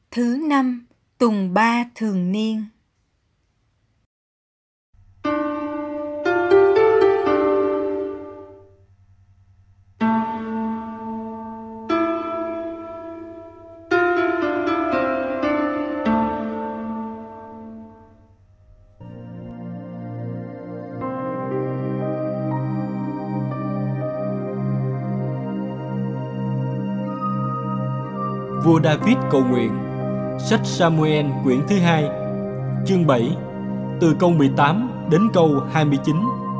Thứ năm, tuần 3 thường niên. Vua David cầu nguyện. Sách Samuel quyển thứ 2, chương 7, từ câu 18 đến câu 29.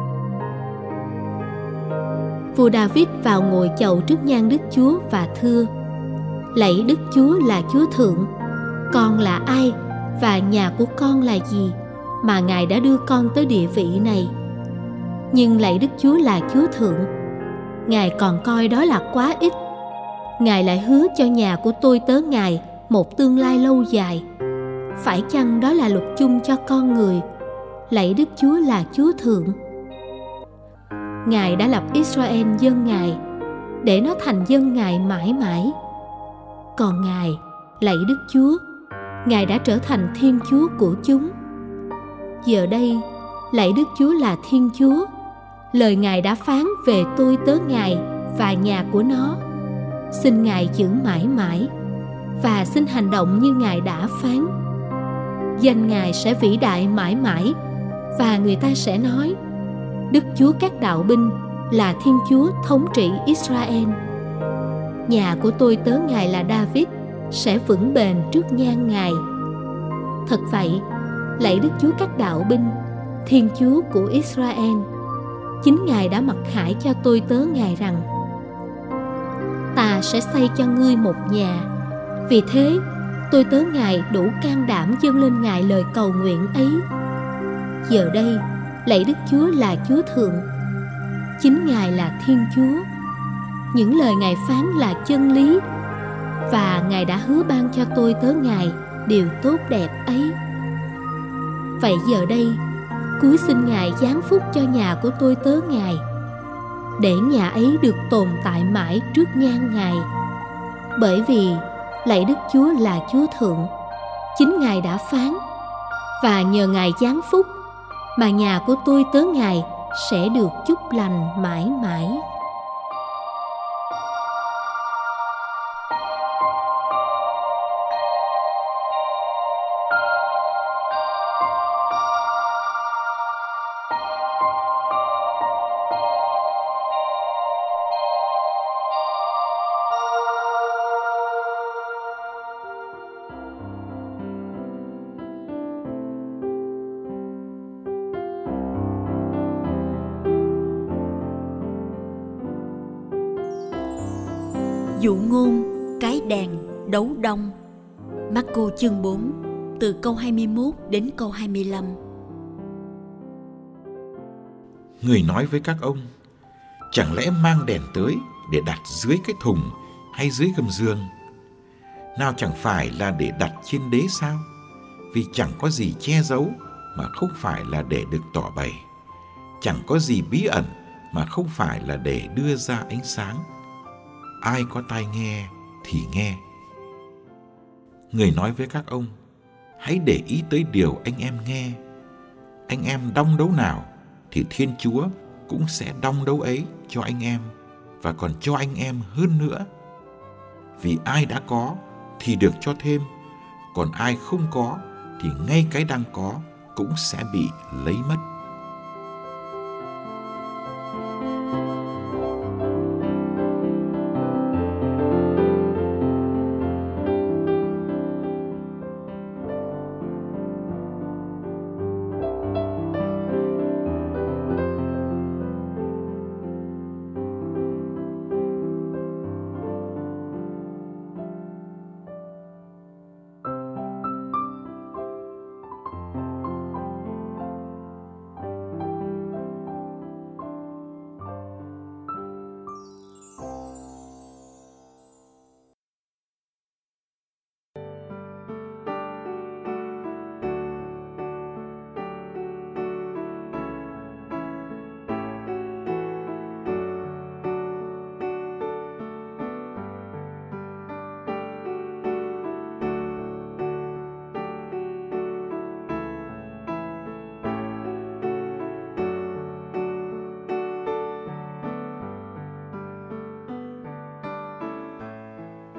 Vua David vào ngồi chầu trước nhan Đức Chúa và thưa: Lạy Đức Chúa là Chúa Thượng, con là ai và nhà của con là gì mà Ngài đã đưa con tới địa vị này? Nhưng lạy Đức Chúa là Chúa Thượng, Ngài còn coi đó là quá ít. Ngài lại hứa cho nhà của tôi tớ Ngài một tương lai lâu dài. Phải chăng đó là luật chung cho con người? Lạy Đức Chúa là Chúa Thượng. Ngài đã lập Israel dân Ngài, để nó thành dân Ngài mãi mãi. Còn Ngài, lạy Đức Chúa, Ngài đã trở thành Thiên Chúa của chúng. Giờ đây, lạy Đức Chúa là Thiên Chúa, lời Ngài đã phán về tôi tớ Ngài và nhà của nó. Xin Ngài giữ mãi mãi, và xin hành động như Ngài đã phán. Danh Ngài sẽ vĩ đại mãi mãi, và người ta sẽ nói: Đức Chúa các đạo binh là Thiên Chúa thống trị Israel. Nhà của tôi tớ Ngài là David sẽ vững bền trước nhan Ngài. Thật vậy, lạy Đức Chúa các đạo binh, Thiên Chúa của Israel, chính Ngài đã mặc khải cho tôi tớ Ngài rằng: Ta sẽ xây cho ngươi một nhà. Vì thế, tôi tớ Ngài đủ can đảm dâng lên Ngài lời cầu nguyện ấy. Giờ đây, lạy Đức Chúa là Chúa Thượng, chính Ngài là Thiên Chúa. Những lời Ngài phán là chân lý, và Ngài đã hứa ban cho tôi tớ Ngài điều tốt đẹp ấy. Vậy giờ đây, cúi xin Ngài giáng phúc cho nhà của tôi tớ Ngài, để nhà ấy được tồn tại mãi trước nhan Ngài. Bởi vì lạy Đức Chúa là Chúa Thượng, chính Ngài đã phán, và nhờ Ngài giáng phúc mà nhà của tôi tớ Ngài sẽ được chúc lành mãi mãi. Dụ ngôn cái đàn đấu đông. Marco chương 4 từ câu 21 đến câu 25. Người nói với các ông: Chẳng lẽ mang đèn tới để đặt dưới cái thùng hay dưới gầm giường? Nào chẳng phải là để đặt trên đế sao? Vì chẳng có gì che giấu mà không phải là để được tỏ bày, chẳng có gì bí ẩn mà không phải là để đưa ra ánh sáng. Ai có tai nghe thì nghe. Người nói với các ông: Hãy để ý tới điều anh em nghe. Anh em đong đấu nào thì Thiên Chúa cũng sẽ đong đấu ấy cho anh em, và còn cho anh em hơn nữa. Vì ai đã có thì được cho thêm, còn ai không có thì ngay cái đang có cũng sẽ bị lấy mất.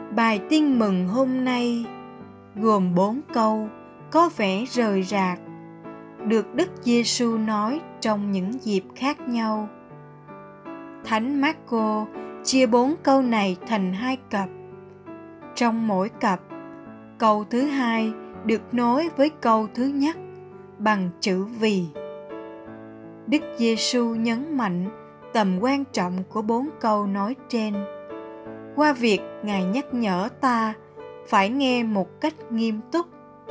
Bài tin mừng hôm nay gồm 4 câu có vẻ rời rạc, được Đức Giêsu nói trong những dịp khác nhau. Thánh Mác-cô chia 4 câu này thành 2 cặp. Trong mỗi cặp, câu thứ 2 được nối với câu thứ nhất bằng chữ vì. Đức Giêsu nhấn mạnh tầm quan trọng của 4 câu nói trên qua việc Ngài nhắc nhở ta phải nghe một cách nghiêm túc.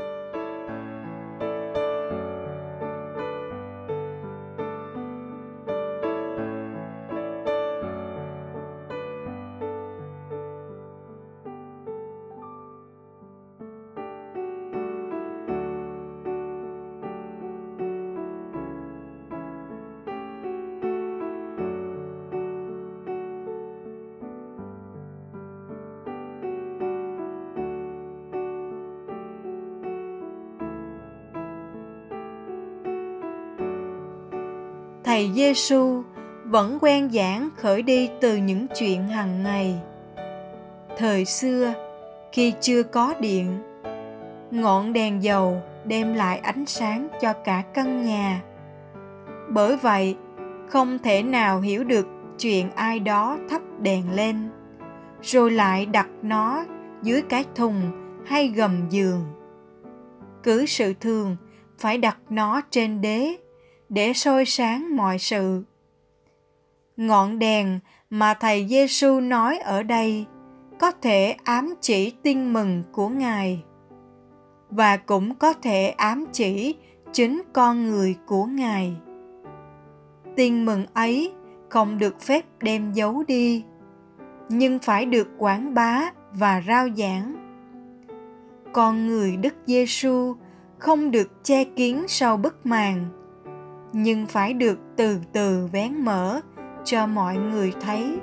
Thầy Giêsu vẫn quen giảng khởi đi từ những chuyện hàng ngày. Thời xưa, khi chưa có điện, ngọn đèn dầu đem lại ánh sáng cho cả căn nhà. Bởi vậy, không thể nào hiểu được chuyện ai đó thắp đèn lên, rồi lại đặt nó dưới cái thùng hay gầm giường. Cứ sự thường phải đặt nó trên đế để soi sáng mọi sự. Ngọn đèn mà thầy Giêsu nói ở đây có thể ám chỉ tin mừng của Ngài, và cũng có thể ám chỉ chính con người của Ngài. Tin mừng ấy không được phép đem giấu đi, nhưng phải được quảng bá và rao giảng. Con người Đức Giêsu không được che kín sau bức màn, nhưng phải được từ từ vén mở cho mọi người thấy.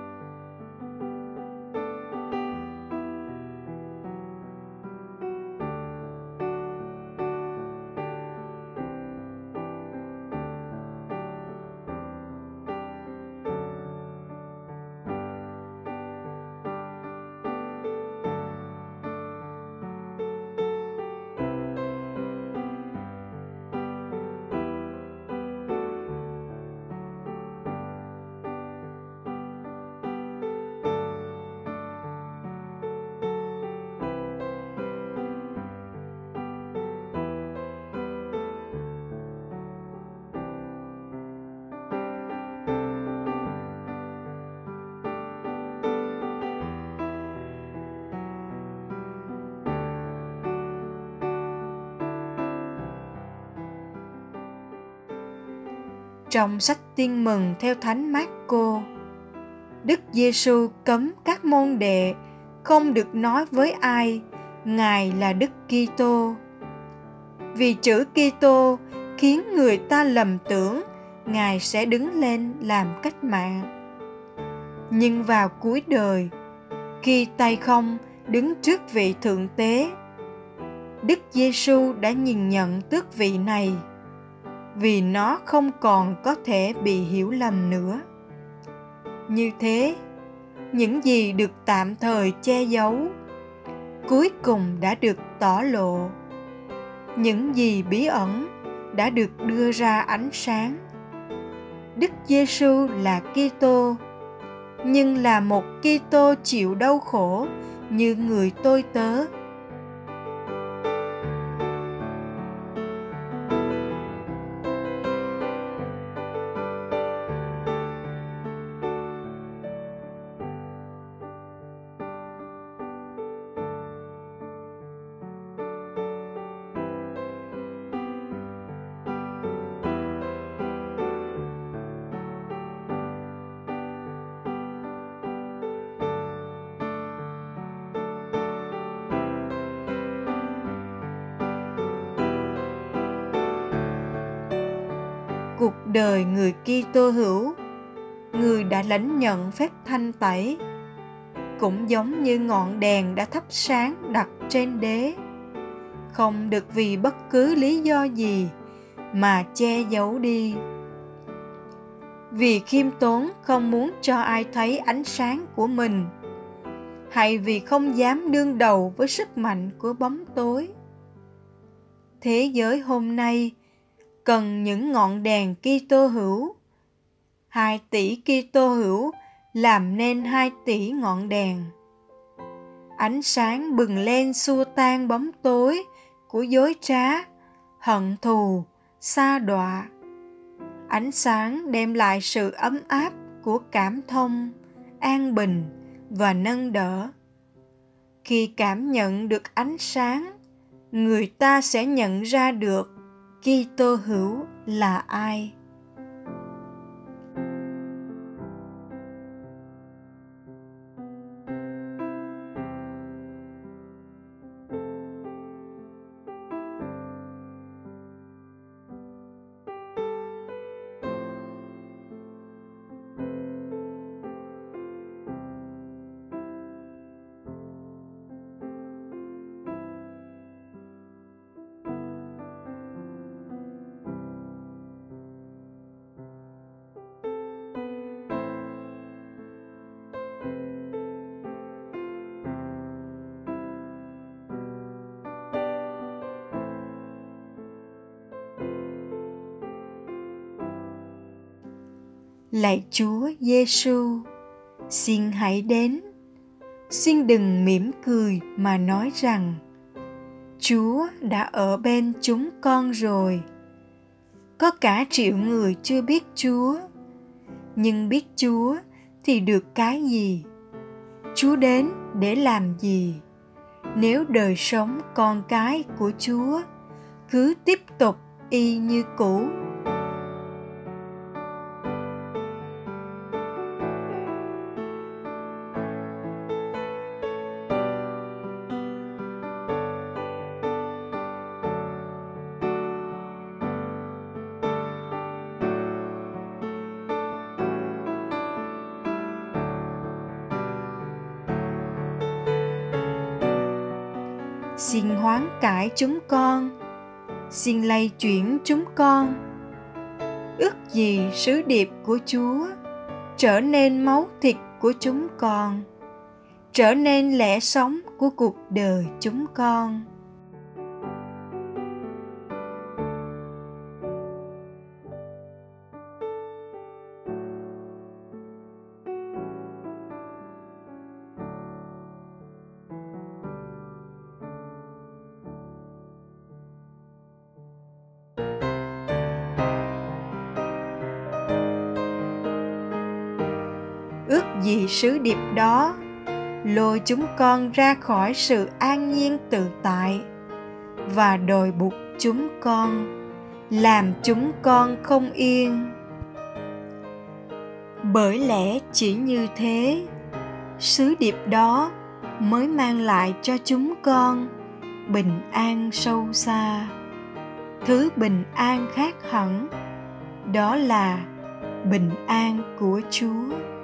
Trong sách Tin mừng theo Thánh Mác-cô, Đức Giêsu cấm các môn đệ không được nói với ai Ngài là Đức Kitô. Vì chữ Kitô khiến người ta lầm tưởng Ngài sẽ đứng lên làm cách mạng. Nhưng vào cuối đời, khi tay không đứng trước vị thượng tế, Đức Giêsu đã nhìn nhận tước vị này, vì nó không còn có thể bị hiểu lầm nữa. Như thế, những gì được tạm thời che giấu, cuối cùng đã được tỏ lộ. Những gì bí ẩn đã được đưa ra ánh sáng. Đức Giêsu là Kitô, nhưng là một Kitô chịu đau khổ như người tôi tớ. Cuộc đời người Kitô hữu, người đã lãnh nhận phép thanh tẩy, cũng giống như ngọn đèn đã thắp sáng đặt trên đế, không được vì bất cứ lý do gì mà che giấu đi. Vì khiêm tốn không muốn cho ai thấy ánh sáng của mình, hay vì không dám đương đầu với sức mạnh của bóng tối? Thế giới hôm nay cần những ngọn đèn Kitô hữu. 2 tỷ Kitô hữu làm nên 2 tỷ ngọn đèn. Ánh sáng bừng lên xua tan bóng tối của dối trá, hận thù, sa đọa. Ánh sáng đem lại sự ấm áp của cảm thông, an bình và nâng đỡ. Khi cảm nhận được ánh sáng, người ta sẽ nhận ra được Kitô hữu là ai. Lạy Chúa Giêsu, xin hãy đến. Xin đừng mỉm cười mà nói rằng Chúa đã ở bên chúng con rồi. Có cả triệu người chưa biết Chúa, nhưng biết Chúa thì được cái gì? Chúa đến để làm gì? Nếu đời sống con cái của Chúa cứ tiếp tục y như cũ. Xin hoán cải chúng con, xin lay chuyển chúng con. Ước gì sứ điệp của Chúa trở nên máu thịt của chúng con, trở nên lẽ sống của cuộc đời chúng con. Ước gì sứ điệp đó lôi chúng con ra khỏi sự an nhiên tự tại và đòi buộc chúng con, làm chúng con không yên. Bởi lẽ chỉ như thế, sứ điệp đó mới mang lại cho chúng con bình an sâu xa. Thứ bình an khác hẳn, đó là bình an của Chúa.